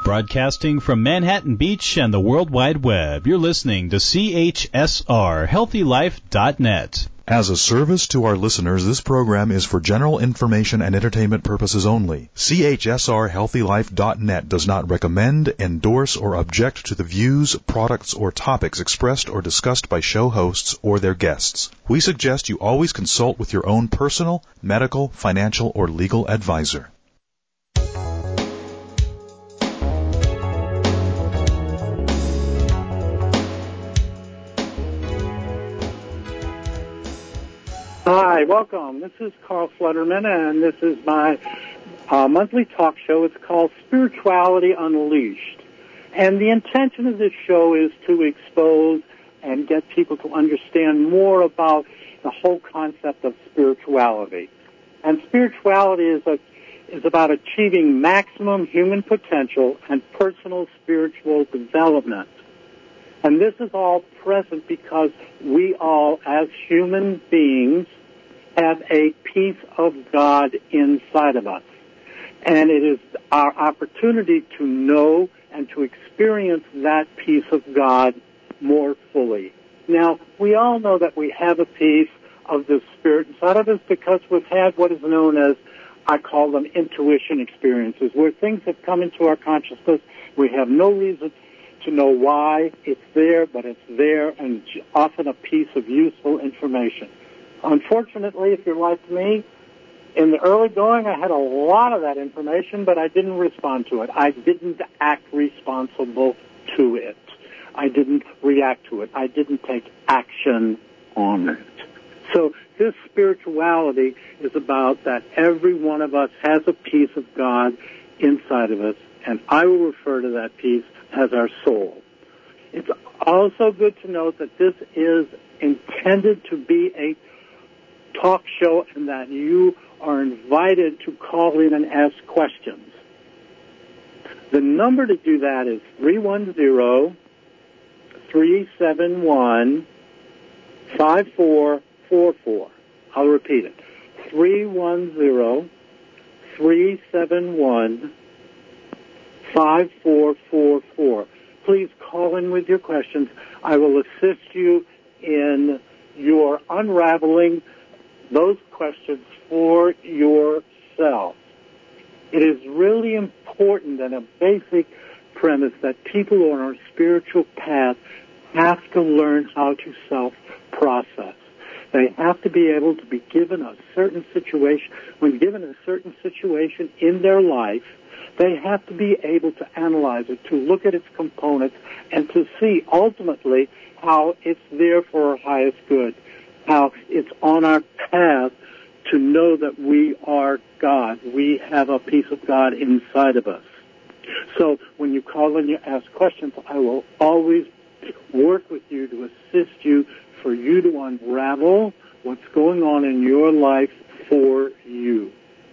Broadcasting from Manhattan Beach and the World Wide Web, you're listening to CHSR, HealthyLife.net. As a service to our listeners, this program is for general information and entertainment purposes only. CHSR HealthyLife.net does not recommend, endorse, or object to the views, products, or topics expressed or discussed by show hosts or their guests. We suggest you always consult with your own personal, medical, financial, or legal advisor. Hi, welcome. This is Carl Flutterman, and this is my monthly talk show. It's called Spirituality Unleashed. And the intention of this show is to expose and get people to understand more about the whole concept of spirituality. And spirituality is about achieving maximum human potential and personal spiritual development. And this is all present because we all, as human beings, have a piece of God inside of us. And it is our opportunity to know and to experience that piece of God more fully. Now, we all know that we have a piece of the Spirit inside of us because we've had what is known as, I call them intuition experiences, where things have come into our consciousness. We have no reason to know why it's there, but it's there, and often a piece of useful information. Unfortunately, if you're like me, in the early going, I had a lot of that information, but I didn't respond to it. I didn't act responsible to it. I didn't react to it. I didn't take action on it. So this spirituality is about that every one of us has a piece of God inside of us, and I will refer to that piece as our soul. It's also good to note that this is intended to be a talk show and that you are invited to call in and ask questions. The number to do that is 310-371-5444. I'll repeat it. 310-371-5444. Please call in with your questions. I will assist you in your unraveling those questions for yourself. It is really important and a basic premise that people on our spiritual path have to learn how to self-process. They have to be able to be given a certain situation. When given a certain situation in their life, they have to be able to analyze it, to look at its components, and to see ultimately how it's there for our highest good, how it's on our path to know that we are God. We have a piece of God inside of us. So when you call and you ask questions, I will always work with you to assist you, for you to unravel what's going on in your life for you.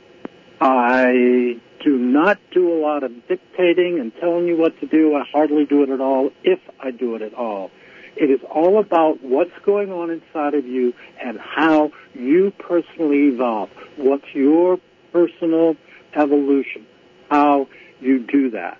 I do not do a lot of dictating and telling you what to do. I hardly do it at all, if I do it at all. It is all about what's going on inside of you and how you personally evolve. What's your personal evolution, how you do that.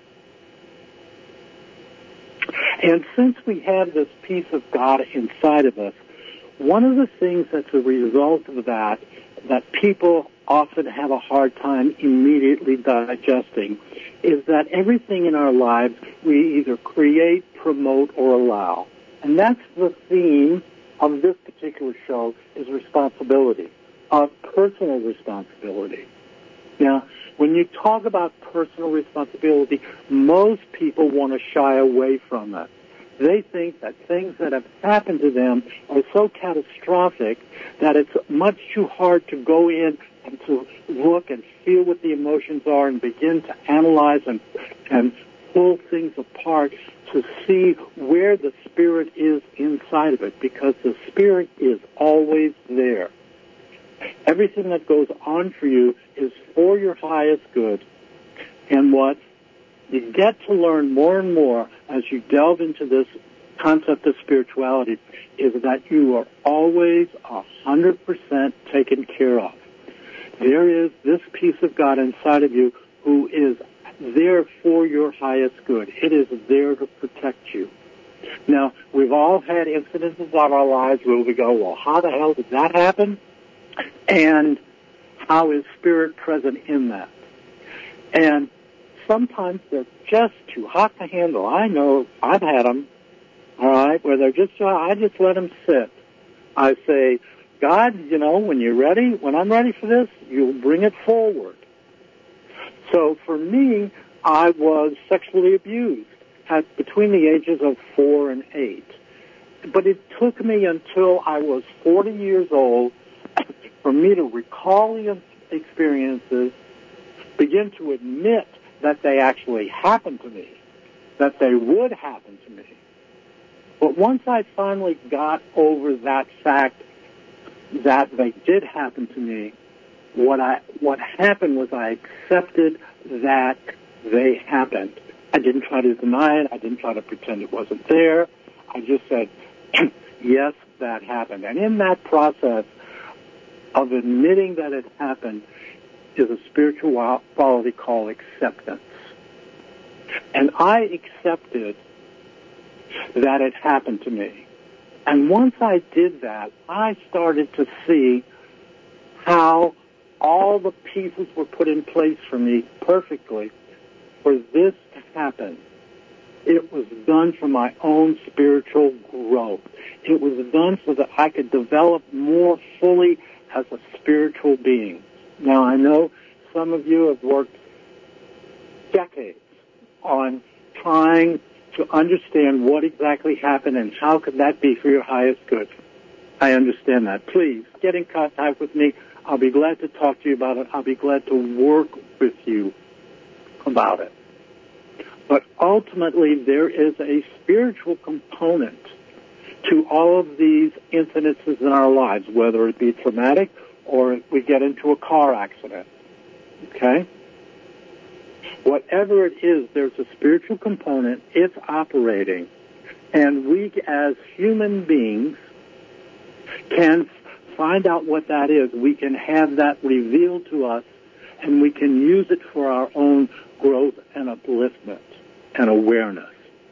And since we have this piece of God inside of us, one of the things that's a result of that people often have a hard time immediately digesting is that everything in our lives we either create, promote, or allow. And that's the theme of this particular show, is responsibility, personal responsibility. Now, when you talk about personal responsibility, most people want to shy away from it. They think that things that have happened to them are so catastrophic that it's much too hard to go in and to look and feel what the emotions are and begin to analyze and pull things apart to see where the spirit is inside of it, because the spirit is always there. Everything that goes on for you is for your highest good. And what you get to learn more and more as you delve into this concept of spirituality is that you are always 100% taken care of. There is this piece of God inside of you who is there for your your highest good. It is there to protect you. Now, we've all had incidences of our lives where we go, well, how the hell did that happen? And how is Spirit present in that? And sometimes they're just too hot to handle. I know I've had them, all right, where they're just, I just let them sit. I say, God, when you're ready, when I'm ready for this, you'll bring it forward. So for me, I was sexually abused between the ages of 4 and 8. But it took me until I was 40 years old for me to recall the experiences, begin to admit that they actually happened to me, that they would happen to me. But once I finally got over that fact that they did happen to me, what happened was I accepted that they happened. I didn't try to deny it. I didn't try to pretend it wasn't there. I just said, yes, that happened. And in that process of admitting that it happened is a spiritual quality called acceptance. And I accepted that it happened to me. And once I did that, I started to see how all the pieces were put in place for me perfectly for this to happen. It was done for my own spiritual growth. It was done so that I could develop more fully as a spiritual being. Now, I know some of you have worked decades on trying to understand what exactly happened and how could that be for your highest good. I understand that. Please get in contact with me. I'll be glad to talk to you about it. I'll be glad to work with you about it. But ultimately, there is a spiritual component to all of these incidences in our lives, whether it be traumatic or we get into a car accident. Okay? Whatever it is, there's a spiritual component. It's operating. And we, as human beings, can find out what that is. We can have that revealed to us, and we can use it for our own growth and upliftment and awareness.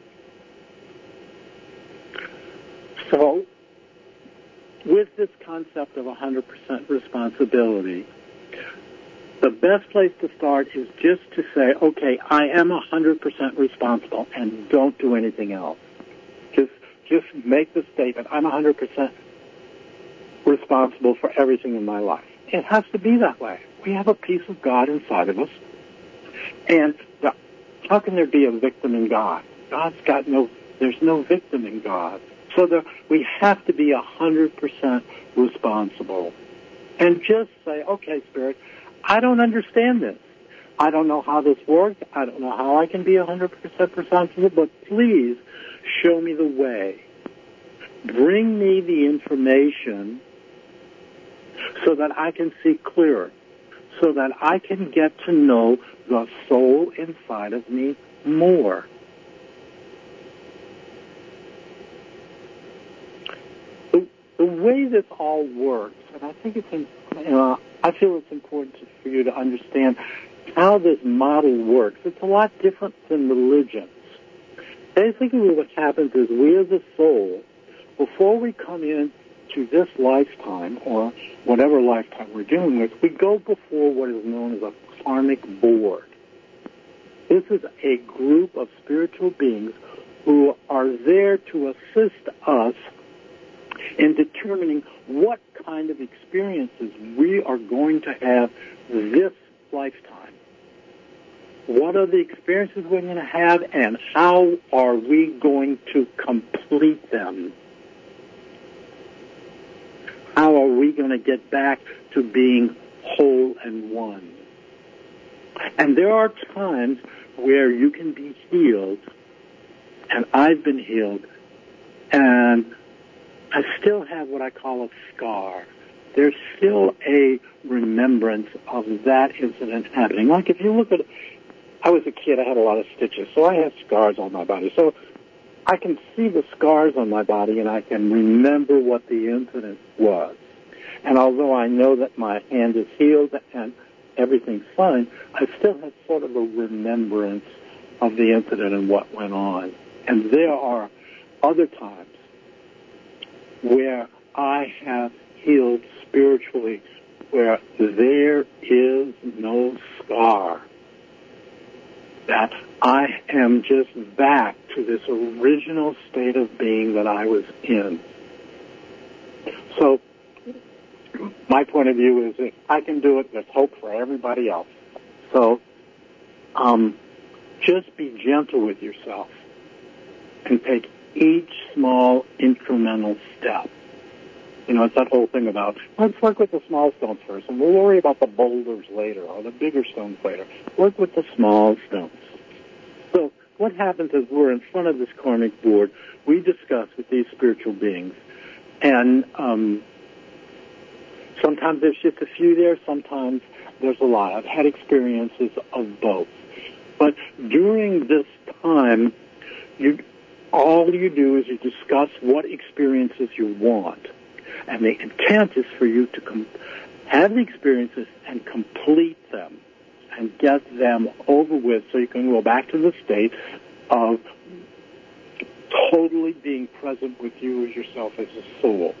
So, with this concept of 100% responsibility, the best place to start is just to say, okay, I am 100% responsible, and don't do anything else. Just make the statement, I'm 100% responsible for everything in my life. It has to be that way. We have a piece of God inside of us. And how can there be a victim in God? There's no victim in God. So we have to be 100% responsible. And just say, okay, Spirit, I don't understand this. I don't know how this works. I don't know how I can be 100% responsible, but please show me the way. Bring me the information so that I can see clearer, so that I can get to know the soul inside of me more. The way this all works, and I think I feel it's important for you to understand how this model works. It's a lot different than religions. Basically what happens is we as a soul, before we come in to this lifetime, or whatever lifetime we're dealing with, we go before what is known as a karmic board. This is a group of spiritual beings who are there to assist us in determining what kind of experiences we are going to have this lifetime. What are the experiences we're going to have, and how are we going to complete them? How are we going to get back to being whole and one? And there are times where you can be healed, and I've been healed, and I still have what I call a scar. There's still a remembrance of that incident happening. Like if you look at, I was a kid, I had a lot of stitches, so I have scars on my body. So I can see the scars on my body, and I can remember what the incident was. And although I know that my hand is healed and everything's fine, I still have sort of a remembrance of the incident and what went on. And there are other times where I have healed spiritually, where there is no scar, that I am just back to this original state of being that I was in. So my point of view is, if I can do it, there's hope for everybody else. So just be gentle with yourself and take each small incremental step. You know, it's that whole thing about, let's work with the small stones first, and we'll worry about the boulders later, or the bigger stones later. Work with the small stones. So what happens is, we're in front of this karmic board. We discuss with these spiritual beings, and sometimes there's just a few there, sometimes there's a lot. I've had experiences of both. But during this time, all you do is you discuss what experiences you want. And the intent is for you to have the experiences and complete them and get them over with, so you can go back to the state of totally being present with you as yourself as a soul.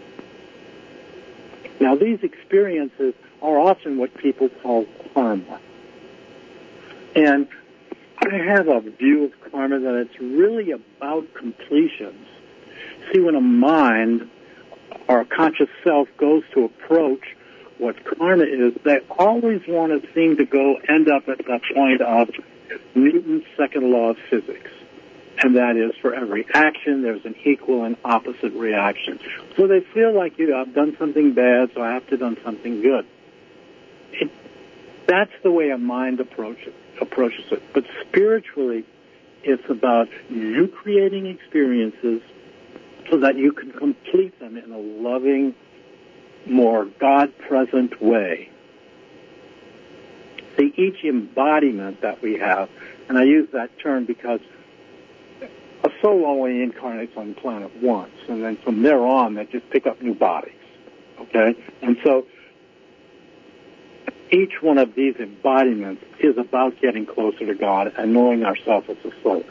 Now, these experiences are often what people call karma. And I have a view of karma that it's really about completions. See, when a mind or a conscious self goes to approach what karma is, they always want to seem to end up at the point of Newton's second law of physics. And that is, for every action, there's an equal and opposite reaction. So they feel like, I've done something bad, so I have to have done something good. That's the way a mind approaches it. But spiritually, it's about you creating experiences so that you can complete them in a loving, more God-present way. See, each embodiment that we have, and I use that term because a soul only incarnates on the planet once, and then from there on, they just pick up new bodies, okay? And so each one of these embodiments is about getting closer to God and knowing ourselves as a soul.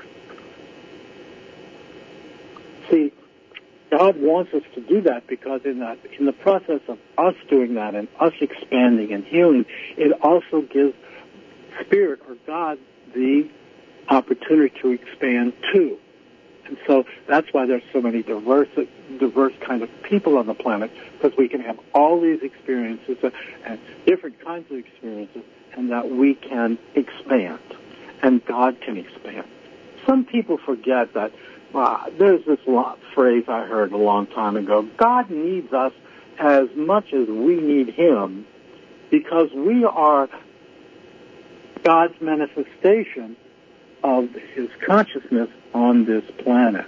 See, God wants us to do that because in the process of us doing that and us expanding and healing, it also gives Spirit or God the opportunity to expand too. And so that's why there's so many diverse kind of people on the planet, because we can have all these experiences and different kinds of experiences, and that we can expand, and God can expand. Some people forget that there's this phrase I heard a long time ago: God needs us as much as we need Him, because we are God's manifestation of His consciousness on this planet.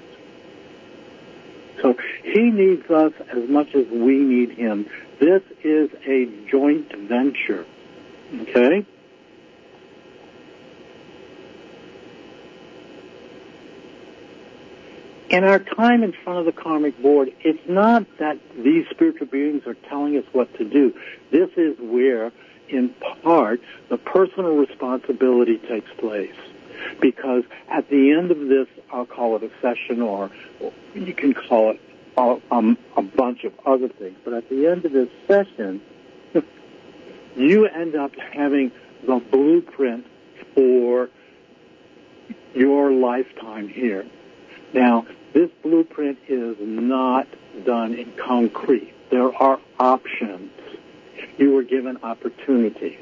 So He needs us as much as we need Him. This is a joint venture. Okay? In our time in front of the karmic board, it's not that these spiritual beings are telling us what to do. This is where, in part, the personal responsibility takes place. Because at the end of this, I'll call it a session, or you can call it a bunch of other things, but at the end of this session, you end up having the blueprint for your lifetime here. Now, this blueprint is not done in concrete. There are options. You were given opportunities.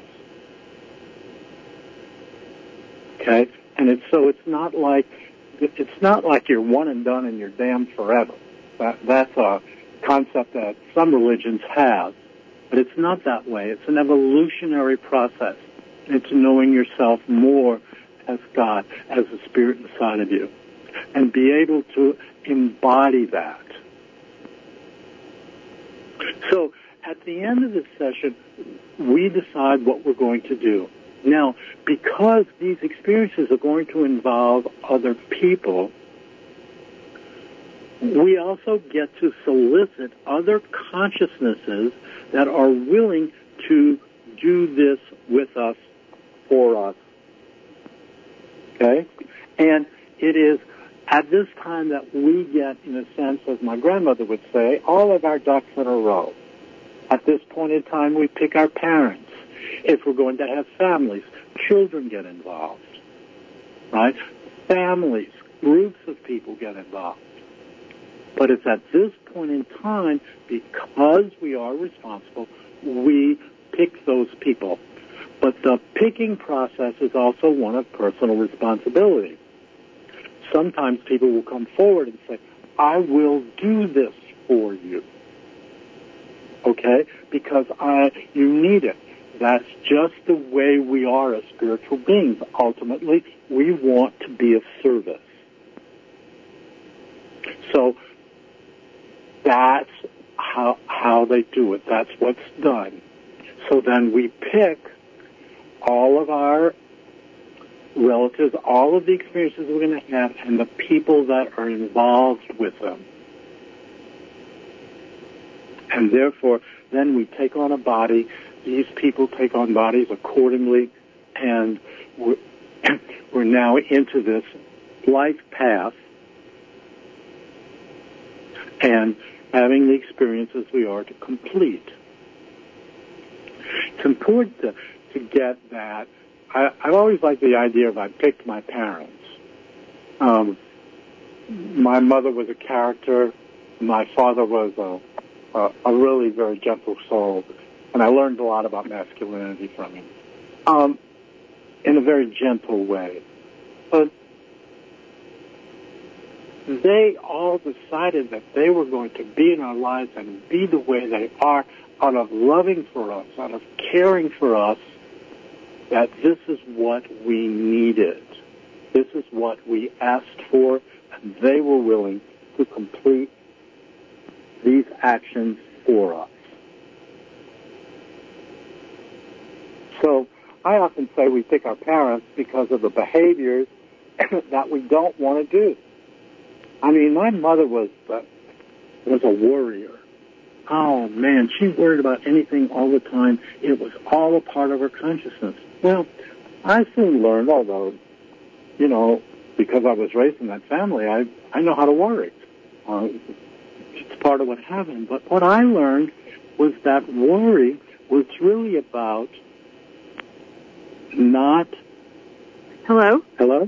Okay? And it's not like you're one and done and you're damned forever. That's a concept that some religions have, but it's not that way. It's an evolutionary process. It's knowing yourself more as God, as the Spirit inside of you, and be able to embody that. So at the end of this session, we decide what we're going to do. Now, because these experiences are going to involve other people, we also get to solicit other consciousnesses that are willing to do this with us, for us. Okay? And it is at this time that we get, in a sense, as my grandmother would say, all of our ducks in a row. At this point in time, we pick our parents. If we're going to have families, children get involved, right? Families, groups of people get involved. But it's at this point in time, because we are responsible, we pick those people. But the picking process is also one of personal responsibility. Sometimes people will come forward and say, I will do this for you. Okay? Because you need it. That's just the way we are as spiritual beings. Ultimately, we want to be of service. So that's how they do it. That's what's done. So then we pick all of our relatives, all of the experiences we're going to have, and the people that are involved with them. And therefore, then we take on a body. These people take on bodies accordingly, and we're now into this life path and having the experiences we are to complete. It's important to get that. I've always liked the idea of I picked my parents. My mother was a character. My father was a really very gentle soul, and I learned a lot about masculinity from him in a very gentle way. But they all decided that they were going to be in our lives and be the way they are out of loving for us, out of caring for us, that this is what we needed. This is what we asked for, and they were willing to complete these actions for us. So I often say we pick our parents because of the behaviors that we don't want to do. I mean, my mother was a warrior. Oh, man, she worried about anything all the time. It was all a part of her consciousness. Well, I soon learned, although, because I was raised in that family, I know how to worry. It's part of what happened. But what I learned was that worry was really about not... Hello? Hello?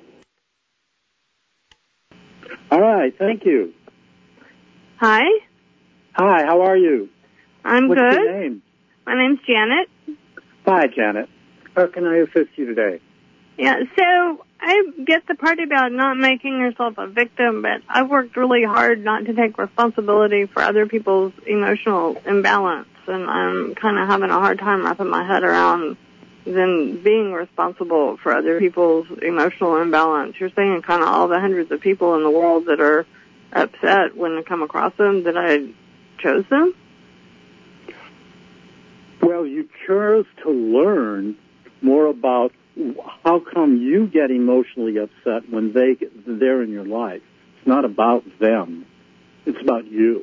All right, thank you. Hi. Hi, how are you? I'm What's good. What's your name? My name's Janet. Hi, Janet. How can I assist you today? Yeah, so I get the part about not making yourself a victim, but I've worked really hard not to take responsibility for other people's emotional imbalance, and I'm kind of having a hard time wrapping my head around them being responsible for other people's emotional imbalance. You're saying kind of all the hundreds of people in the world that are upset when I come across them, that I chose them? Well, you chose to learn more about how come you get emotionally upset when they're in your life. It's not about them. It's about you.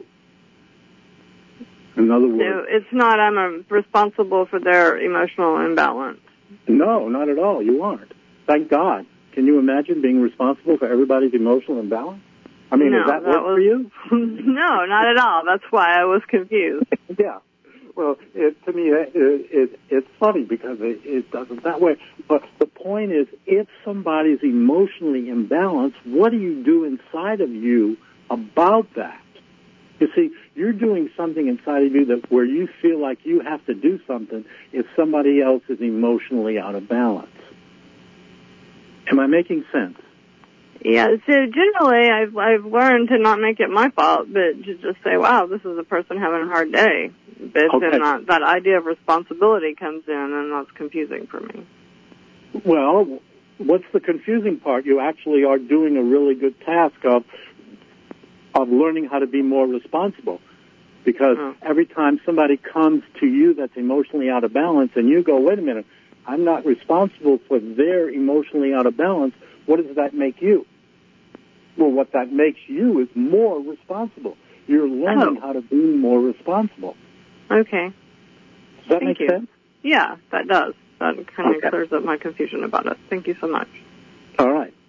In other words... So it's not I'm responsible for their emotional imbalance. No, not at all. You aren't. Thank God. Can you imagine being responsible for everybody's emotional imbalance? I mean, no, does that work for you? No, not at all. That's why I was confused. Yeah. Well, to me, it's funny because it doesn't that way. But the point is, if somebody's emotionally imbalanced, what do you do inside of you about that? You see, you're doing something inside of you that where you feel like you have to do something if somebody else is emotionally out of balance. Am I making sense? Yeah, so generally I've learned to not make it my fault, but to just say, wow, this is a person having a hard day. But Okay. then that idea of responsibility comes in, and that's confusing for me. Well, what's the confusing part? You actually are doing a really good task of learning how to be more responsible. Because every time somebody comes to you that's emotionally out of balance and you go, wait a minute, I'm not responsible for their emotionally out of balance, what does that make you? Well, what that makes you is more responsible. You're learning how to be more responsible. Okay. Does that Thank make sense? Yeah, that does. That kind of clears up my confusion about it. Thank you so much. All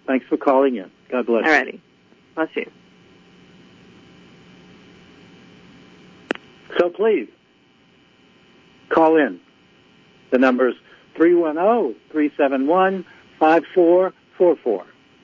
Thanks for calling in. God bless you. All righty. Bless you. So please, call in. The number is 310-371-5444.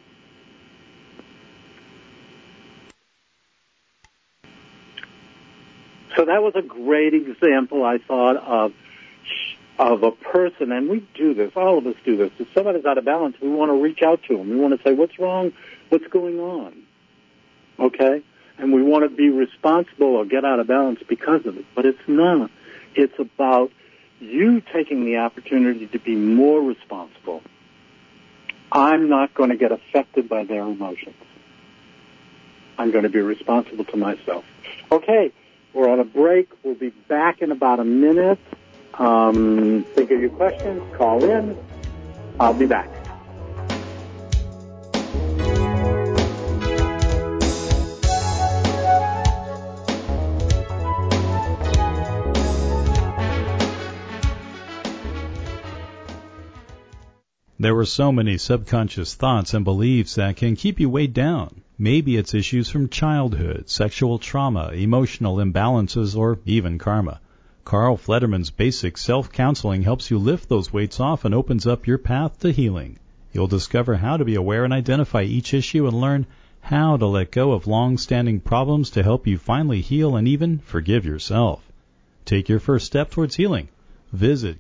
So that was a great example, I thought, of a person, and we do this, all of us do this. If somebody's out of balance, we want to reach out to them. We want to say, what's wrong? What's going on? Okay? And we want to be responsible or get out of balance because of it. But it's not. It's about you taking the opportunity to be more responsible. I'm not going to get affected by their emotions. I'm going to be responsible to myself. Okay, we're on a break. We'll be back in about a minute. Think of your questions. Call in. I'll be back. There were so many subconscious thoughts and beliefs that can keep you weighed down. Maybe it's issues from childhood, sexual trauma, emotional imbalances, or even karma. Carl Flederman's basic self-counseling helps you lift those weights off and opens up your path to healing. You'll discover how to be aware and identify each issue and learn how to let go of long-standing problems to help you finally heal and even forgive yourself. Take your first step towards healing. Visit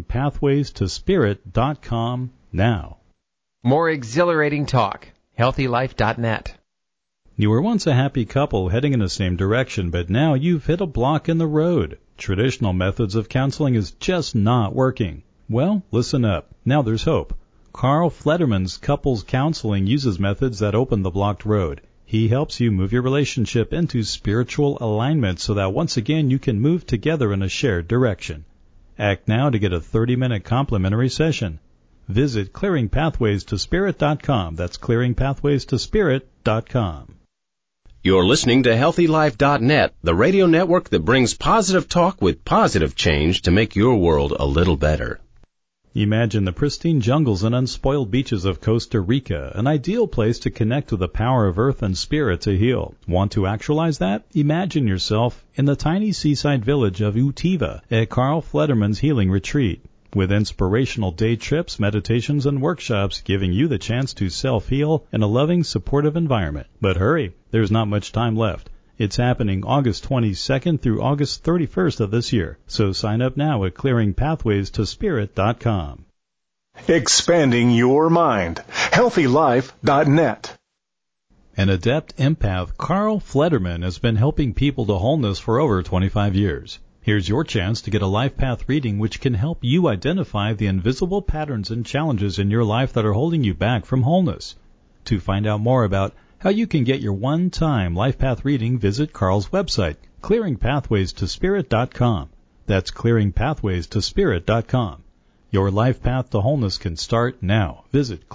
clearingpathwaystospirit.com now. More exhilarating talk. HealthyLife.net. You were once a happy couple heading in the same direction, but now you've hit a block in the road. Traditional methods of counseling is just not working. Well, listen up. Now there's hope. Carl Flederman's couples counseling uses methods that open the blocked road. He helps you move your relationship into spiritual alignment so that once again you can move together in a shared direction. Act now to get a 30-minute complimentary session. Visit clearingpathwaystospirit.com. That's clearingpathwaystospirit.com. You're listening to HealthyLife.net, the radio network that brings positive talk with positive change to make your world a little better. Imagine the pristine jungles and unspoiled beaches of Costa Rica, an ideal place to connect with the power of earth and spirit to heal. Want to actualize that? Imagine yourself in the tiny seaside village of Utiva at Carl Flederman's Healing Retreat, with inspirational day trips, meditations, and workshops giving you the chance to self-heal in a loving, supportive environment. But hurry, there's not much time left. It's happening August 22nd through August 31st of this year, so sign up now at clearingpathwaystospirit.com. Expanding your mind. HealthyLife.net. An adept empath, Carl Flederman, has been helping people to wholeness for over 25 years. Here's your chance to get a life path reading which can help you identify the invisible patterns and challenges in your life that are holding you back from wholeness. To find out more about how you can get your one-time life path reading, visit Carl's website, clearingpathwaystospirit.com. That's clearingpathwaystospirit.com. Your life path to wholeness can start now. Visit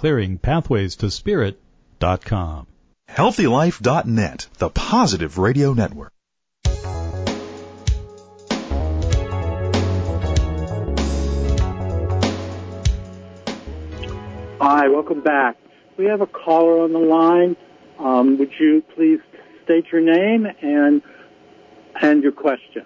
clearingpathwaystospirit.com. HealthyLife.net, the positive radio network. Hi, welcome back. We have a caller on the line. Would you please state your name and your question?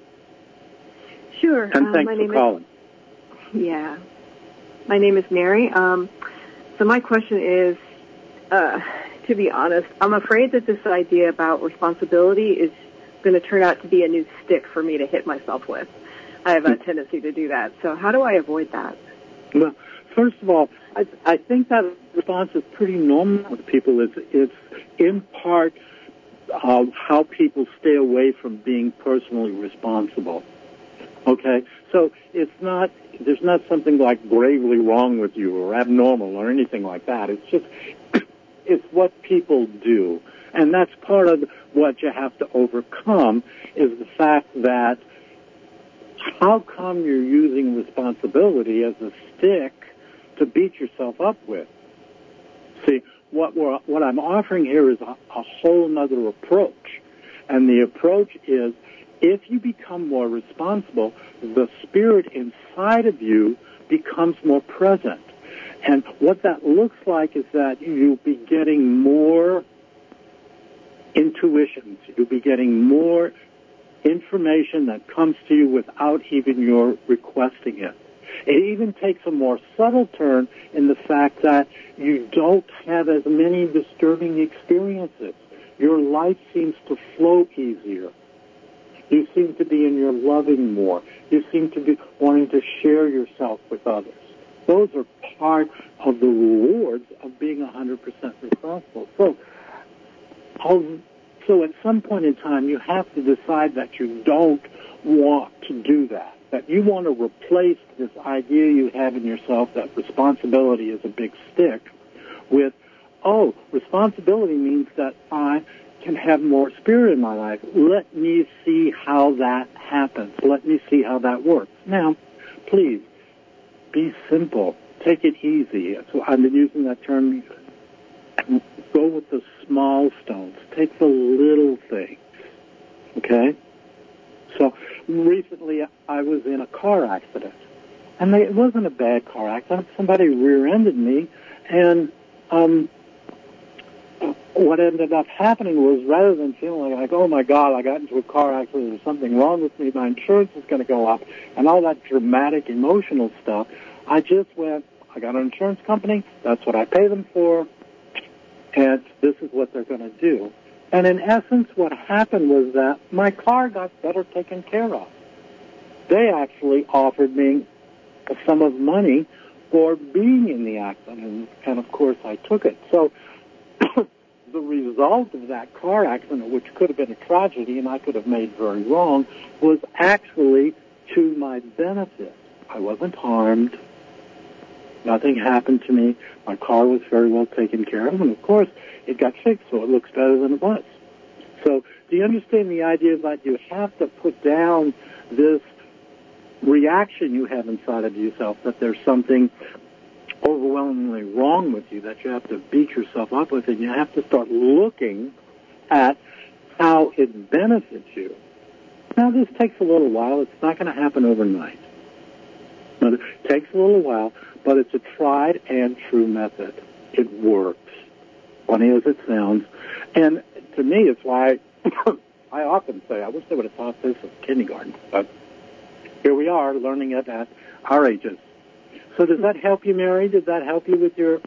Sure. And thanks for calling. Yeah. My name is Mary. So my question is, to be honest, I'm afraid that this idea about responsibility is going to turn out to be a new stick for me to hit myself with. I have a tendency to do that. So how do I avoid that? Well, first of all, I think that response is pretty normal with people. It's in part how people stay away from being personally responsible. Okay? So there's not something like gravely wrong with you or abnormal or anything like that. It's just, it's what people do. And that's part of what you have to overcome is the fact that how come you're using responsibility as a stick to beat yourself up with? See, what I'm offering here is a whole other approach. And the approach is if you become more responsible, the spirit inside of you becomes more present. And what that looks like is that you'll be getting more intuitions. You'll be getting more information that comes to you without even your requesting it. It even takes a more subtle turn in the fact that you don't have as many disturbing experiences. Your life seems to flow easier. You seem to be in your loving more. You seem to be wanting to share yourself with others. Those are part of the rewards of being 100% responsible. So at some point in time, you have to decide that you don't want to do that, that you want to replace this idea you have in yourself that responsibility is a big stick with, oh, responsibility means that I can have more spirit in my life. Let me see how that happens. Let me see how that works. Now, please, be simple. Take it easy. So I've been using that term. Go with the small stones. Take the little things. Okay? So recently I was in a car accident. And it wasn't a bad car accident. Somebody rear-ended me. And what ended up happening was, rather than feeling like, oh my God, I got into a car accident, there's something wrong with me, my insurance is going to go up, and all that dramatic emotional stuff, I just went, I got an insurance company, that's what I pay them for, and this is what they're going to do. And in essence, what happened was that my car got better taken care of. They actually offered me a sum of money for being in the accident, and of course I took it. So the result of that car accident, which could have been a tragedy and I could have made very wrong, was actually to my benefit. I wasn't harmed. Nothing happened to me. My car was very well taken care of, and of course it got fixed, so it looks better than it was. So do you understand the idea that you have to put down this reaction you have inside of yourself, that there's something overwhelmingly wrong with you, that you have to beat yourself up with, and you have to start looking at how it benefits you. Now, this takes a little while. It's not going to happen overnight. But it takes a little while, but it's a tried and true method. It works, funny as it sounds. And to me, it's why I often say, I wish they would have taught this in kindergarten, but here we are learning it at our ages. So does that help you, Mary? Did that help you with your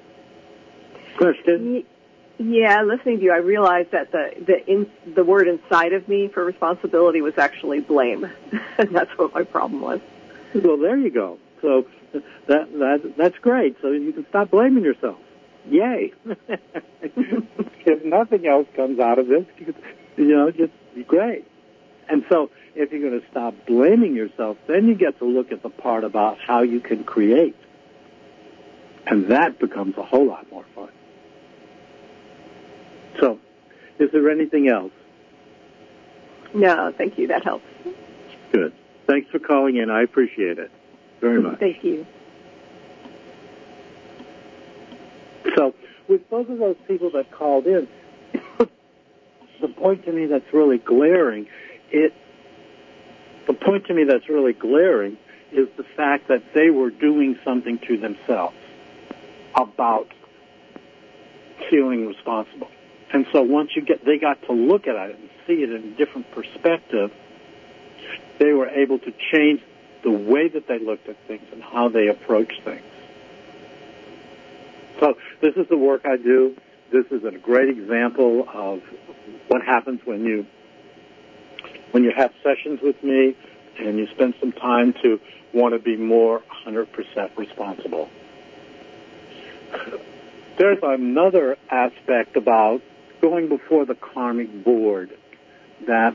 question? Yeah, listening to you, I realized that the word inside of me for responsibility was actually blame. And that's what my problem was. Well, there you go. So that's great. So you can stop blaming yourself. Yay. If nothing else comes out of this, just be great. And so if you're going to stop blaming yourself, then you get to look at the part about how you can create. And that becomes a whole lot more fun. So, is there anything else? No, thank you. That helps. Good. Thanks for calling in. I appreciate it very much. Thank you. So, with both of those people that called in, the point to me that's really glaring is the fact that they were doing something to themselves about feeling responsible. And so once they got to look at it and see it in a different perspective, they were able to change the way that they looked at things and how they approached things. So this is the work I do. This is a great example of what happens when you have sessions with me and you spend some time to want to be more 100% responsible. There's another aspect about going before the karmic board that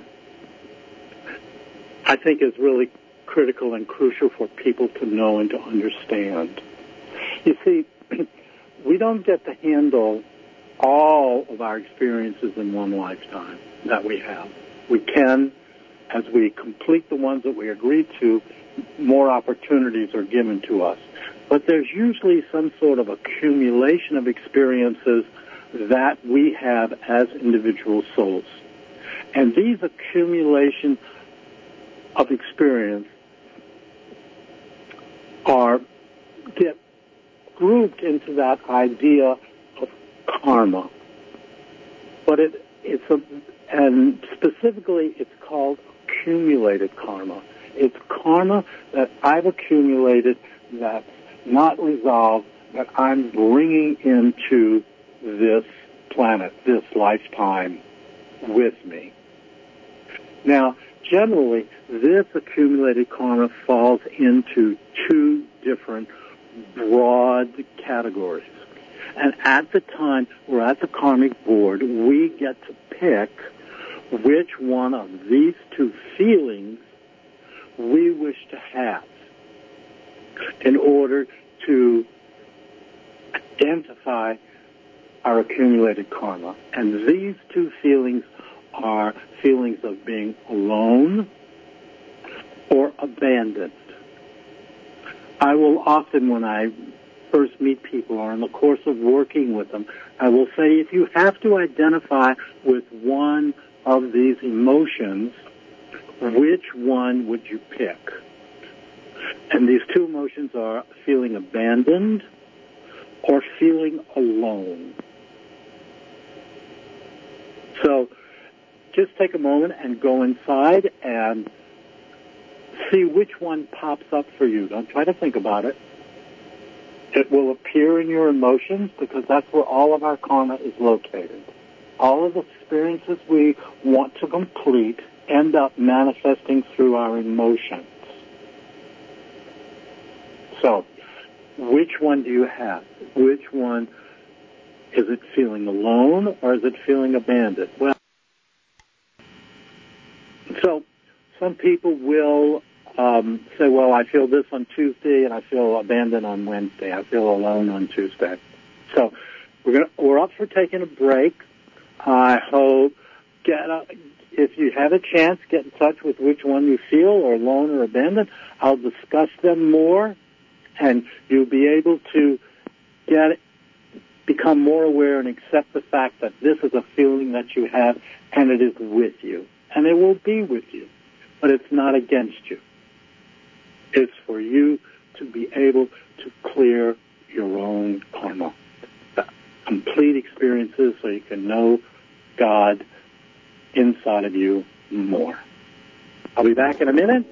I think is really critical and crucial for people to know and to understand. You see, we don't get to handle all of our experiences in one lifetime that we have. We can, as we complete the ones that we agreed to, more opportunities are given to us. But there's usually some sort of accumulation of experiences that we have as individual souls. And these accumulations of experience get grouped into that idea of karma. But and specifically it's called accumulated karma. It's karma that I've accumulated that's not resolved, that I'm bringing into this planet, this lifetime with me. Now, generally, this accumulated karma falls into two different broad categories. And at the time we're at the karmic board, we get to pick which one of these two feelings we wish to have in order to identify our accumulated karma. And these two feelings are feelings of being alone or abandoned. I will often, when I first meet people or in the course of working with them, I will say, if you have to identify with one of these emotions, which one would you pick? And these two emotions are feeling abandoned or feeling alone. So just take a moment and go inside and see which one pops up for you. Don't try to think about it. It will appear in your emotions because that's where all of our karma is located. All of the experiences we want to complete end up manifesting through our emotions. So, which one do you have? Which one, is it feeling alone or is it feeling abandoned? Well, so some people will say, well, I feel this on Tuesday and I feel abandoned on Wednesday. I feel alone on Tuesday. So we're up for taking a break. I hope if you have a chance, get in touch with which one you feel, or alone or abandoned. I'll discuss them more, and you'll be able to become more aware and accept the fact that this is a feeling that you have, and it is with you, and it will be with you, but it's not against you. It's for you to be able to clear your own karma, complete experiences, so you can know God inside of you more. I'll be back in a minute.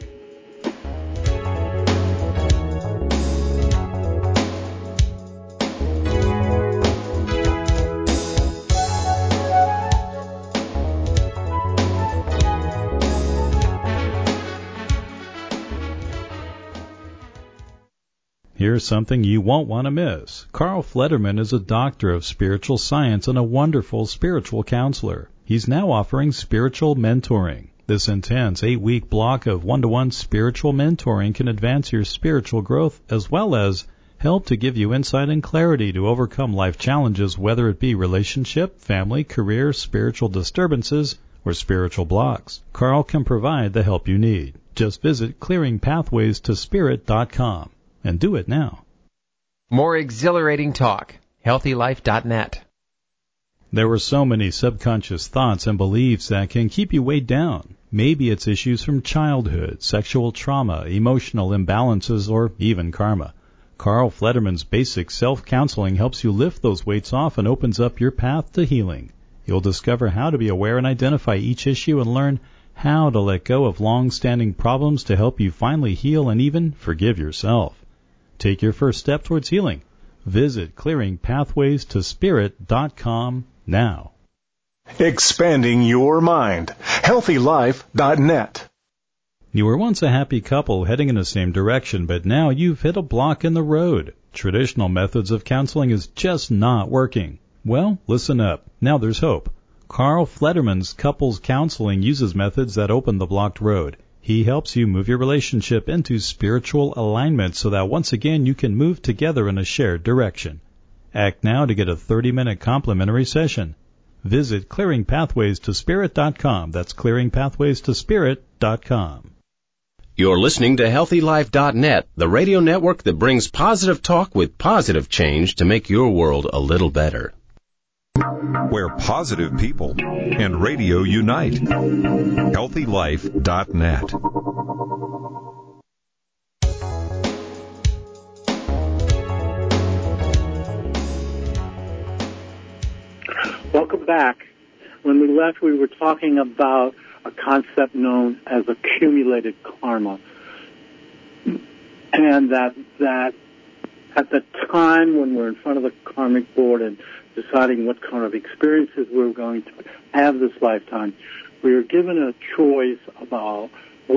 Here's something you won't want to miss. Carl Flederman is a doctor of spiritual science and a wonderful spiritual counselor. He's now offering spiritual mentoring. This intense 8-week block of one-to-one spiritual mentoring can advance your spiritual growth as well as help to give you insight and clarity to overcome life challenges, whether it be relationship, family, career, spiritual disturbances, or spiritual blocks. Carl can provide the help you need. Just visit clearingpathwaystospirit.com. And do it now. More exhilarating talk. HealthyLife.net. There are so many subconscious thoughts and beliefs that can keep you weighed down. Maybe it's issues from childhood, sexual trauma, emotional imbalances, or even karma. Carl Flederman's basic self-counseling helps you lift those weights off and opens up your path to healing. You'll discover how to be aware and identify each issue and learn how to let go of long-standing problems to help you finally heal and even forgive yourself. Take your first step towards healing. Visit clearingpathwaystospirit.com now. Expanding your mind. HealthyLife.net. You were once a happy couple heading in the same direction, but now you've hit a block in the road. Traditional methods of counseling is just not working. Well, listen up. Now there's hope. Carl Flederman's couples counseling uses methods that open the blocked road. He helps you move your relationship into spiritual alignment so that once again you can move together in a shared direction. Act now to get a 30-minute complimentary session. Visit clearingpathwaystospirit.com. That's clearingpathwaystospirit.com. You're listening to HealthyLife.net, the radio network that brings positive talk with positive change to make your world a little better. Where positive people and radio unite. HealthyLife.net. back. When we left, we were talking about a concept known as accumulated karma. And that at the time when we're in front of the karmic board and deciding what kind of experiences we're going to have this lifetime, we are given a choice about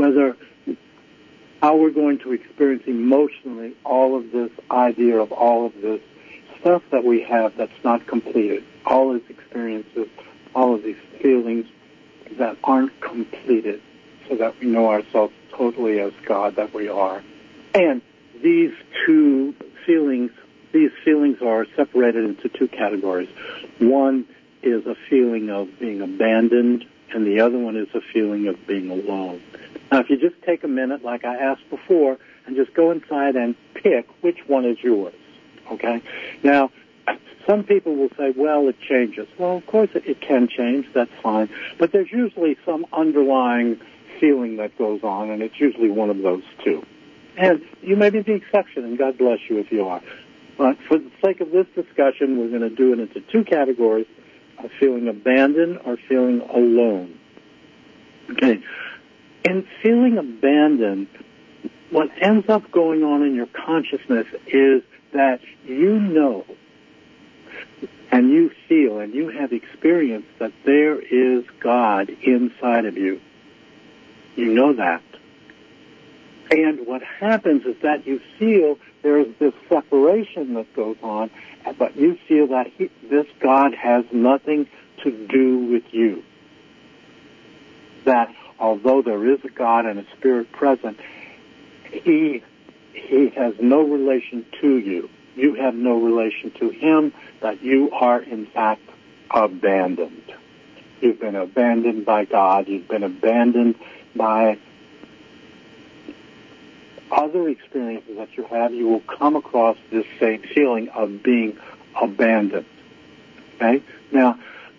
how we're going to experience emotionally all of this idea of all of this stuff that we have that's not completed, all these experiences, all of these feelings that aren't completed, so that we know ourselves totally as God that we are. And these feelings are separated into two categories. One is a feeling of being abandoned, and the other one is a feeling of being alone. Now, if you just take a minute, like I asked before, and just go inside and pick which one is yours, okay? Now, some people will say, well, it changes. Well, of course it can change. That's fine. But there's usually some underlying feeling that goes on, and it's usually one of those two. And you may be the exception, and God bless you if you are. But for the sake of this discussion, we're going to do it into two categories, feeling abandoned or feeling alone. Okay. In feeling abandoned, what ends up going on in your consciousness is that you know and you feel and you have experienced that there is God inside of you. You know that. And what happens is that you feel there's this separation that goes on, but you feel that this God has nothing to do with you. That although there is a God and a Spirit present, He has no relation to you. You have no relation to Him, that you are in fact abandoned. You've been abandoned by God. You've been abandoned by other experiences that you have. You will come across this same feeling of being abandoned. Okay? Now,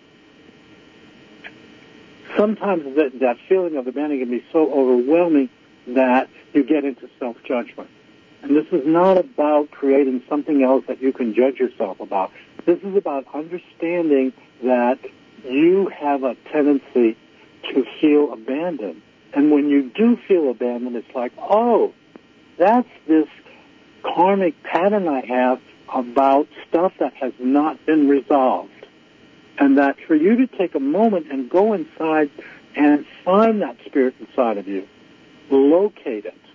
sometimes that feeling of abandonment can be so overwhelming that you get into self-judgment. And this is not about creating something else that you can judge yourself about. This is about understanding that you have a tendency to feel abandoned. And when you do feel abandoned, it's like, oh, that's this karmic pattern I have about stuff that has not been resolved. And that for you to take a moment and go inside and find that spirit inside of you, locate it.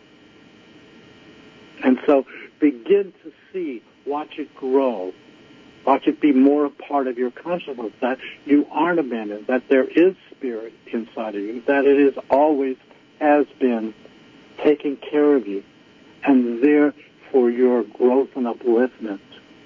And so begin to see, watch it grow, watch it be more a part of your consciousness, that you aren't abandoned, that there is spirit inside of you, that it is always has been taking care of you, and there for your growth and upliftment.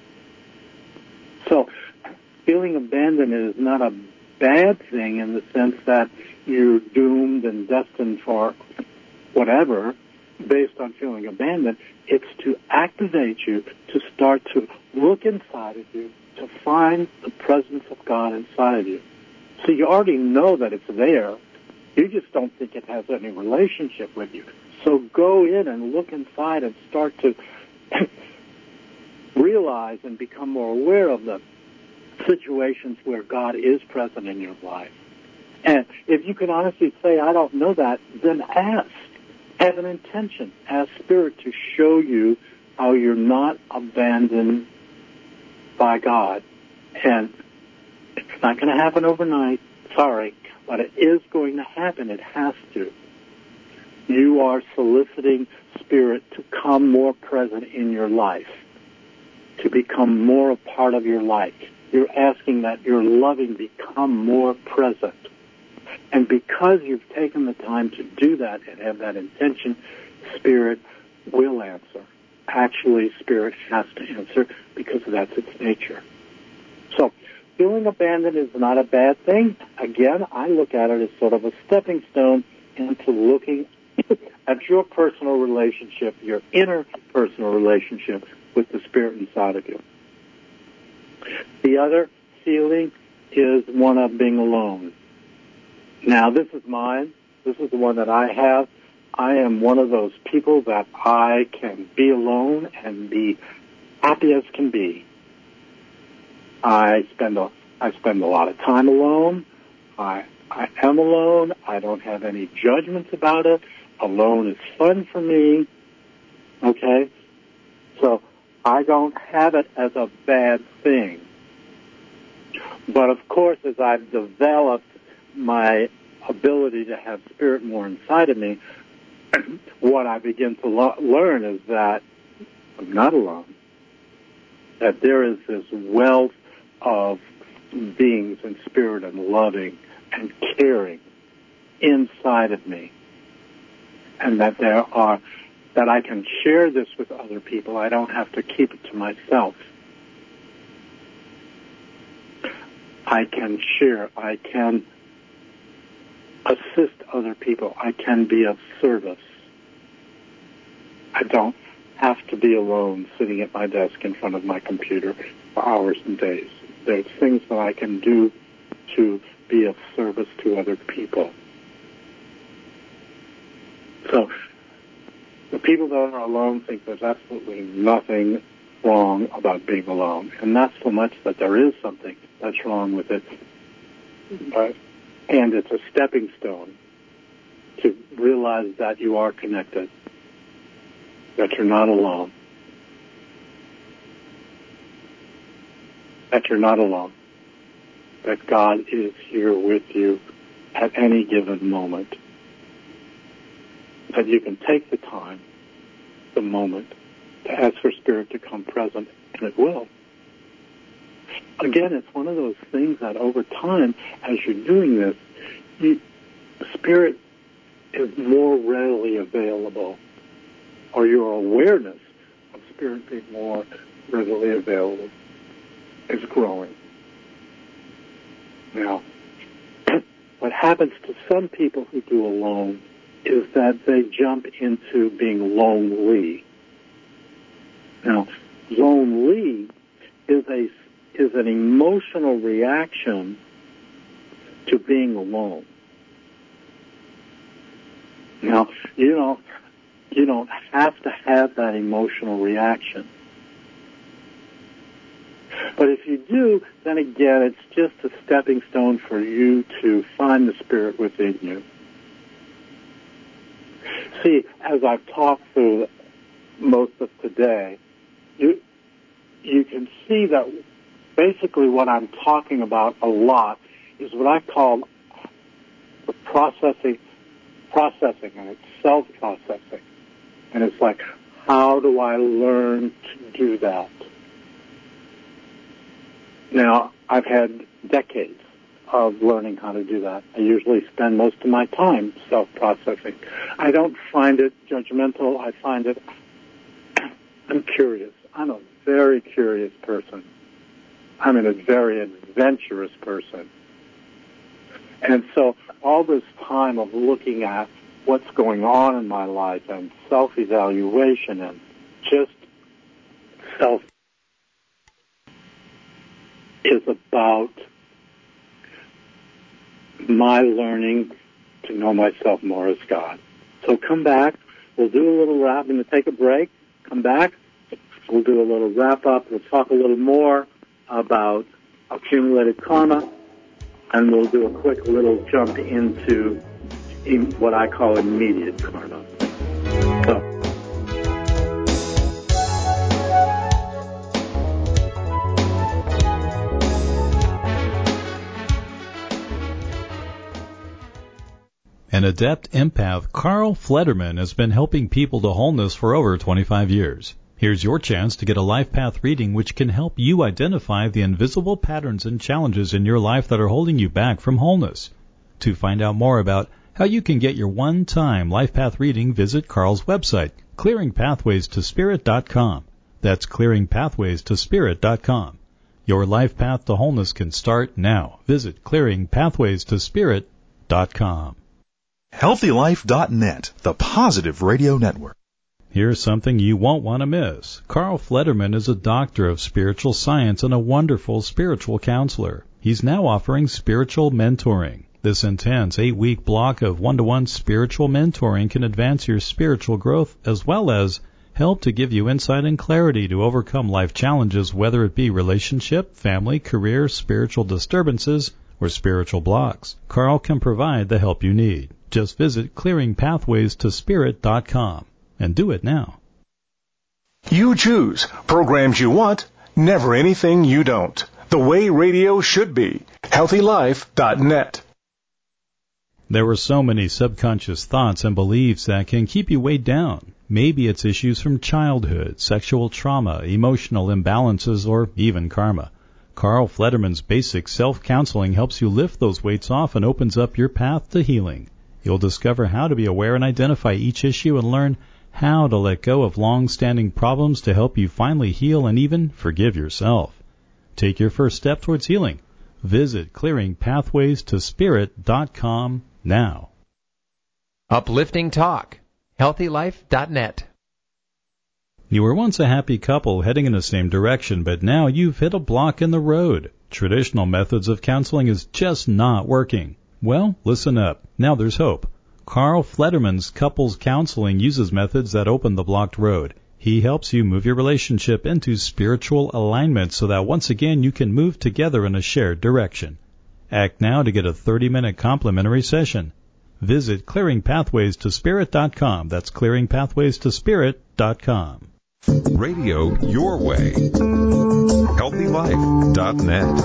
So feeling abandoned is not a bad thing in the sense that you're doomed and destined for whatever based on feeling abandoned. It's to activate you to start to look inside of you, to find the presence of God inside of you. So you already know that it's there. You just don't think it has any relationship with you. So go in and look inside and start to realize and become more aware of the situations where God is present in your life. And if you can honestly say, I don't know that, then ask. Have an intention. Ask Spirit to show you how you're not abandoned by God. And it's not going to happen overnight. Sorry. But it is going to happen. It has to. You are soliciting Spirit to come more present in your life, to become more a part of your life. You're asking that your loving become more present. And because you've taken the time to do that and have that intention, Spirit will answer. Actually, Spirit has to answer because that's its nature. So, feeling abandoned is not a bad thing. Again, I look at it as sort of a stepping stone into looking at your personal relationship, your inner personal relationship with the Spirit inside of you. The other feeling is one of being alone. Now, this is mine. This is the one that I have. I am one of those people that I can be alone and be happy as can be. I spend a I spend a lot of time alone. I am alone. I don't have any judgments about it. Alone is fun for me. Okay? So I don't have it as a bad thing. But of course, as I've developed my ability to have spirit more inside of me, what I begin to learn is that I'm not alone. That there is this wealth of beings in spirit and loving and caring inside of me. And that that I can share this with other people. I don't have to keep it to myself. I can share. I can assist other people. I can be of service. I don't have to be alone sitting at my desk in front of my computer for hours and days. There's things that I can do to be of service to other people. So the people that are alone think there's absolutely nothing wrong about being alone. And not so much that there is something that's wrong with it, and it's a stepping stone to realize that you are connected, that you're not alone, that you're not alone, that God is here with you at any given moment, that you can take the time, the moment, to ask for Spirit to come present, and it will. Again, it's one of those things that over time, as you're doing this, Spirit is more readily available, or your awareness of Spirit being more readily available is growing. Now, what happens to some people who do alone is that they jump into being lonely. Now, lonely is an emotional reaction to being alone. Now, you don't have to have that emotional reaction. But if you do, then again, it's just a stepping stone for you to find the Spirit within you. See, as I've talked through most of today, you can see that basically what I'm talking about a lot is what I call the processing, and it's self-processing. And it's like, how do I learn to do that? Now, I've had decades of learning how to do that. I usually spend most of my time self-processing. I don't find it judgmental. I find it, I'm curious. I'm a very curious person. I'm a very adventurous person. And so all this time of looking at what's going on in my life and self-evaluation and just self is about my learning to know myself more as God. So come back. We'll do a little wrap. I'm going to take a break. Come back. We'll do a little wrap-up. We'll talk a little more about accumulated karma, and we'll do a quick little jump into what I call immediate karma. So. An adept empath, Carl Flederman, has been helping people to wholeness for over 25 years. Here's your chance to get a life path reading which can help you identify the invisible patterns and challenges in your life that are holding you back from wholeness. To find out more about how you can get your one-time life path reading, visit Carl's website, clearingpathwaystospirit.com. That's clearingpathwaystospirit.com. Your life path to wholeness can start now. Visit clearingpathwaystospirit.com. HealthyLife.net, the positive radio network. Here's something you won't want to miss. Carl Flederman is a doctor of spiritual science and a wonderful spiritual counselor. He's now offering spiritual mentoring. This intense 8-week block of one-to-one spiritual mentoring can advance your spiritual growth as well as help to give you insight and clarity to overcome life challenges, whether it be relationship, family, career, spiritual disturbances, or spiritual blocks. Carl can provide the help you need. Just visit clearingpathwaystospirit.com and do it now. You choose programs you want, never anything you don't. The way radio should be. HealthyLife.net. There are so many subconscious thoughts and beliefs that can keep you weighed down. Maybe it's issues from childhood, sexual trauma, emotional imbalances, or even karma. Carl Flederman's Basic Self-Counseling helps you lift those weights off and opens up your path to healing. You'll discover how to be aware and identify each issue and learn how to let go of long-standing problems to help you finally heal and even forgive yourself. Take your first step towards healing. Visit clearingpathwaystospirit.com now. Uplifting Talk. HealthyLife.net. You were once a happy couple heading in the same direction, but now you've hit a block in the road. Traditional methods of counseling is just not working. Well, listen up. Now there's hope. Carl Flederman's Couples Counseling uses methods that open the blocked road. He helps you move your relationship into spiritual alignment so that once again you can move together in a shared direction. Act now to get a 30-minute complimentary session. Visit clearingpathwaystospirit.com. That's clearingpathwaystospirit.com. Radio your way. HealthyLife.net.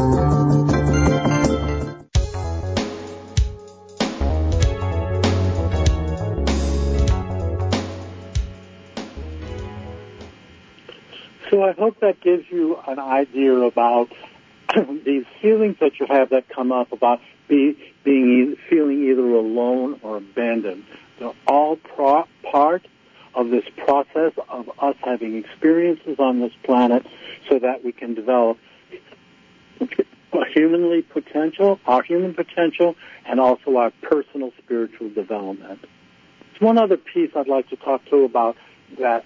So I hope that gives you an idea about these feelings that you have that come up about feeling either alone or abandoned. They're all part of this process of us having experiences on this planet so that we can develop our human potential, and also our personal spiritual development. There's one other piece I'd like to talk to about that,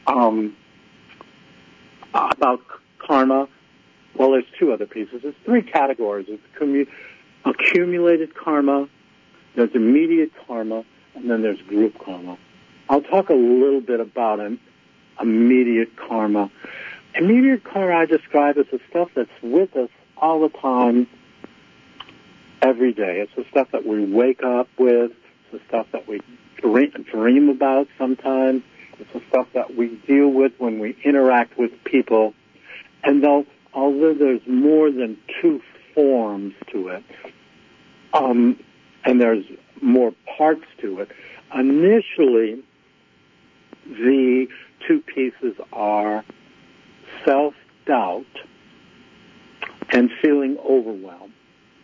about karma. Well, there's two other pieces. There's three categories. It's accumulated karma, there's immediate karma, and then there's group karma. I'll talk a little bit about immediate karma. Immediate karma I describe as the stuff that's with us all the time, every day. It's the stuff that we wake up with. It's the stuff that we dream about sometimes. It's the stuff that we deal with when we interact with people. And although there's more than two forms to it, and there's more parts to it, initially the two pieces are self-doubt and feeling overwhelmed.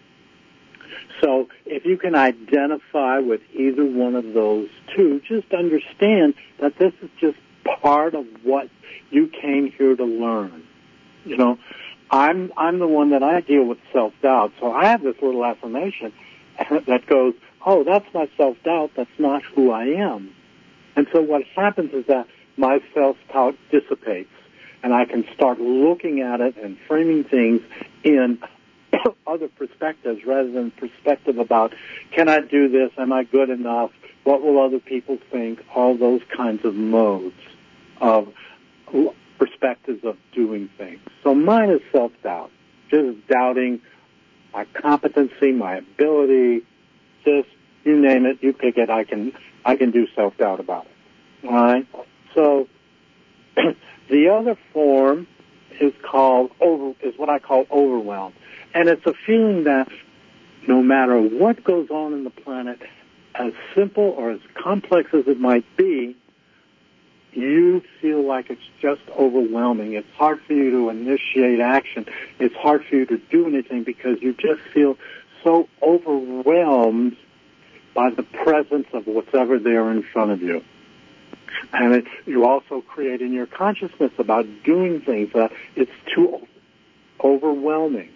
So if you can identify with either one of those two, just understand that this is just part of what you came here to learn. You know, I'm the one that I deal with self-doubt, so I have this little affirmation that goes, oh, that's my self-doubt, that's not who I am. And so what happens is that my self-doubt dissipates, and I can start looking at it and framing things in other perspectives rather than perspective about, can I do this, am I good enough, what will other people think, all those kinds of modes of perspectives of doing things. So mine is self-doubt, just doubting my competency, my ability, just you name it, you pick it, I can do self-doubt about it. All right? So the other form is what I call overwhelm. And it's a feeling that no matter what goes on in the planet, as simple or as complex as it might be, you feel like it's just overwhelming. It's hard for you to initiate action. It's hard for you to do anything because you just feel so overwhelmed by the presence of whatever there in front of you. And you also create in your consciousness about doing things that it's too overwhelming.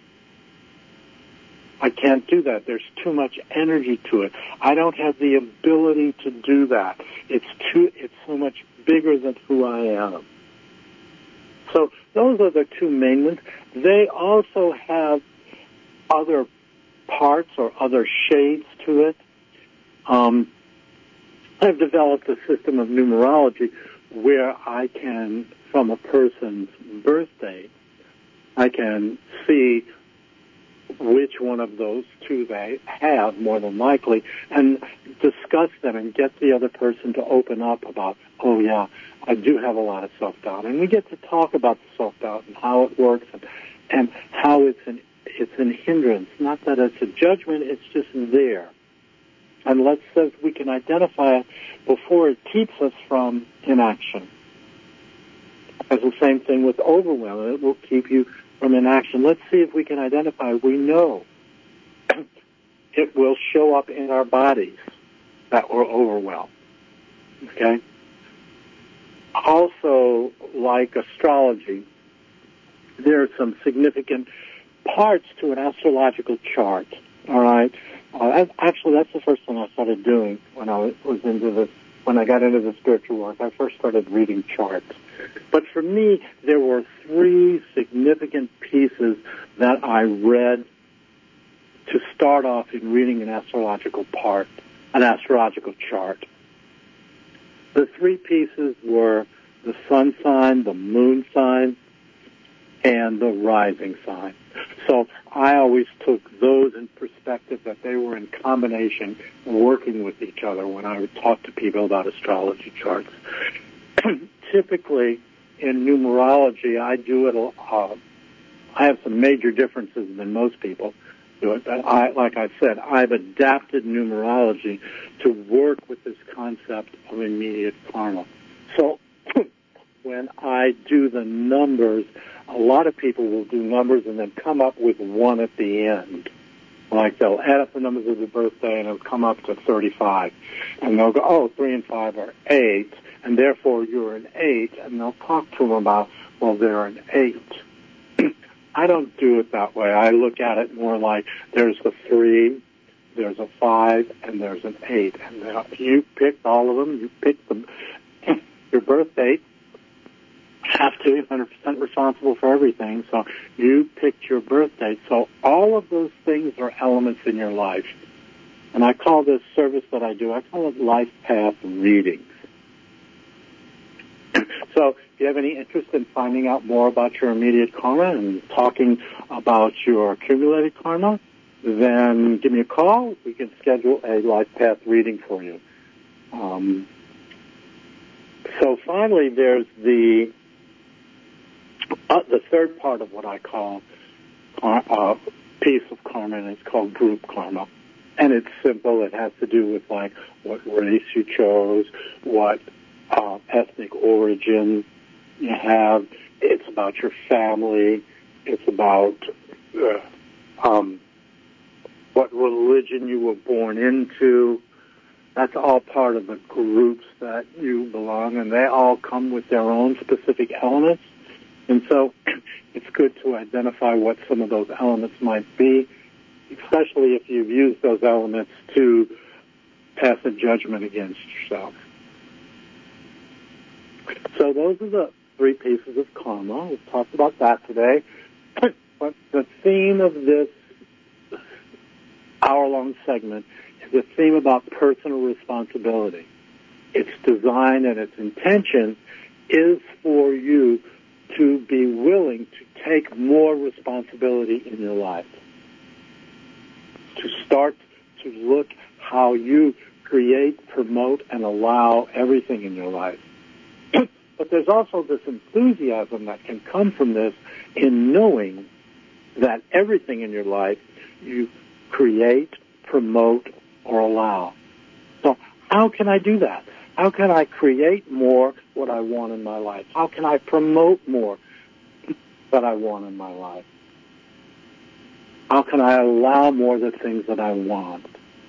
I can't do that. There's too much energy to it. I don't have the ability to do that. It's so much bigger than who I am. So those are the two main ones. They also have other parts or other shades to it. I've developed a system of numerology where I can, from a person's birthday, I can see which one of those two they have, more than likely, and discuss them and get the other person to open up about, oh, yeah, I do have a lot of self-doubt. And we get to talk about the self-doubt and how it works and how it's an hindrance. Not that it's a judgment, it's just there. And let's say we can identify it before it keeps us from inaction. As the same thing with overwhelm, it will keep you from inaction. Let's see if we can identify. We know it will show up in our bodies that we're overwhelmed. Okay? Also, like astrology, there are some significant parts to an astrological chart. All right? Actually, that's the first thing I started doing when I got into the spiritual work. I first started reading charts. But for me, there were three significant pieces that I read to start off in reading an astrological chart. The three pieces were the sun sign, the moon sign, and the rising sign. So I always took those in perspective, that they were in combination, working with each other when I would talk to people about astrology charts. Typically, in numerology, I do it. I have some major differences than most people do it. But like I said, I've adapted numerology to work with this concept of immediate karma. So when I do the numbers, a lot of people will do numbers and then come up with one at the end. Like they'll add up the numbers of the birthday and it'll come up to 35. And they'll go, oh, 3 and 5 are 8, and therefore you're an 8. And they'll talk to them about, well, they're an 8. I don't do it that way. I look at it more like there's a 3, there's a 5, and there's an 8. And you picked all of them. You picked them. Your birth date. Have to be 100% responsible for everything. So you picked your birth date. So all of those things are elements in your life. And I call this service that I do, I call it life path readings. So if you have any interest in finding out more about your immediate karma and talking about your accumulated karma, then give me a call. We can schedule a life path reading for you. So finally, there's the third part of what I call piece of karma, and it's called group karma. And it's simple. It has to do with, like, what race you chose, what ethnic origin you have. It's about your family. It's about what religion you were born into. That's all part of the groups that you belong, and they all come with their own specific elements. And so it's good to identify what some of those elements might be, especially if you've used those elements to pass a judgment against yourself. So those are the three pieces of karma. We've talked about that today. But the theme of this hour-long segment is a theme about personal responsibility. Its design and its intention is for you to be willing to take more responsibility in your life, to start to look how you create, promote, and allow everything in your life. But there's also this enthusiasm that can come from this in knowing that everything in your life you create, promote, or allow. So how can I do that? How can I create more what I want in my life? How can I promote more that I want in my life? How can I allow more of the things that I want?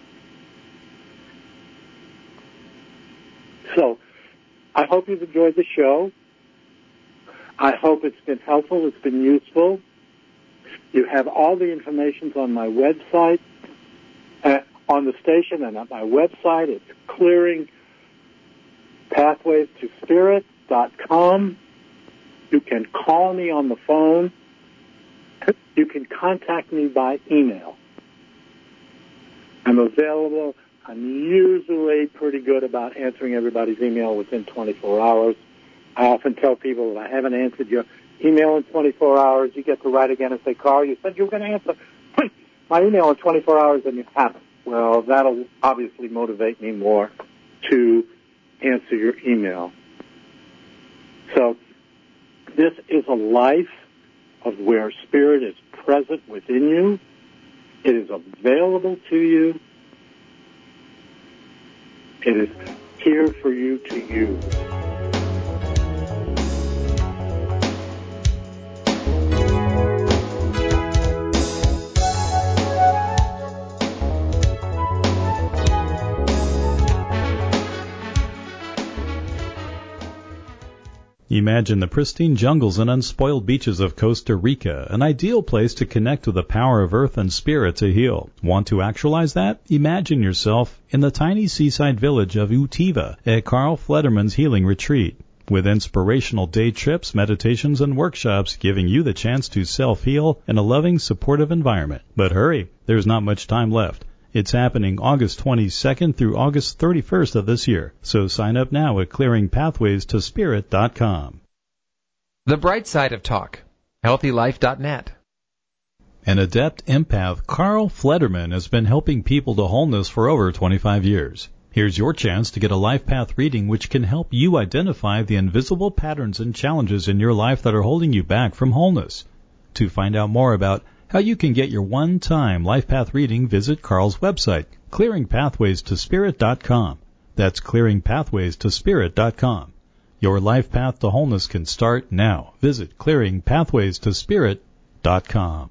So, I hope you've enjoyed the show. I hope it's been helpful. It's been useful. You have all the information on my website, on the station, and at my website. It's clearingpathwaystospirit.com. You can call me on the phone. You can contact me by email. I'm available. I'm usually pretty good about answering everybody's email within 24 hours. I often tell people if I haven't answered your email in 24 hours, you get to write again and say, Carl, you said you were going to answer my email in 24 hours and you haven't. Well, that'll obviously motivate me more to answer your email. So this is a life of where Spirit is present within you. It is available to you. It is here for you to use. Imagine the pristine jungles and unspoiled beaches of Costa Rica, an ideal place to connect with the power of earth and spirit to heal. Want to actualize that? Imagine yourself in the tiny seaside village of Utiva at Carl Flederman's Healing Retreat, with inspirational day trips, meditations, and workshops giving you the chance to self-heal in a loving, supportive environment. But hurry, there's not much time left. It's happening August 22nd through August 31st of this year, so sign up now at clearingpathwaystospirit.com. The Bright Side of Talk, HealthyLife.net. An adept empath, Carl Flederman, has been helping people to wholeness for over 25 years. Here's your chance to get a life path reading which can help you identify the invisible patterns and challenges in your life that are holding you back from wholeness. To find out more about how you can get your one-time life path reading, visit Carl's website, clearingpathwaystospirit.com. That's clearingpathwaystospirit.com. Your life path to wholeness can start now. Visit clearingpathwaystospirit.com.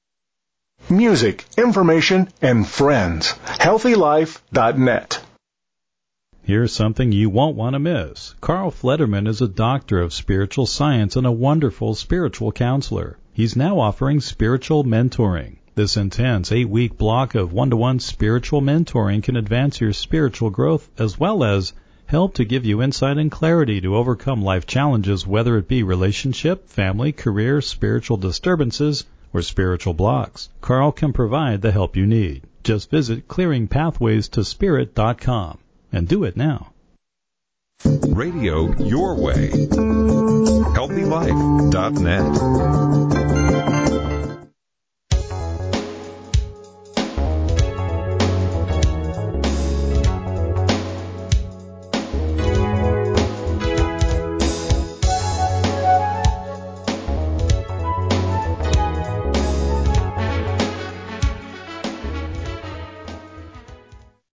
Music, information, and friends. HealthyLife.net. Here's something you won't want to miss. Carl Flederman is a doctor of spiritual science and a wonderful spiritual counselor. He's now offering spiritual mentoring. This intense 8-week block of one-to-one spiritual mentoring can advance your spiritual growth as well as help to give you insight and clarity to overcome life challenges, whether it be relationship, family, career, spiritual disturbances, or spiritual blocks. Carl can provide the help you need. Just visit clearingpathwaystospirit.com and do it now. Radio your way. HealthyLife.net.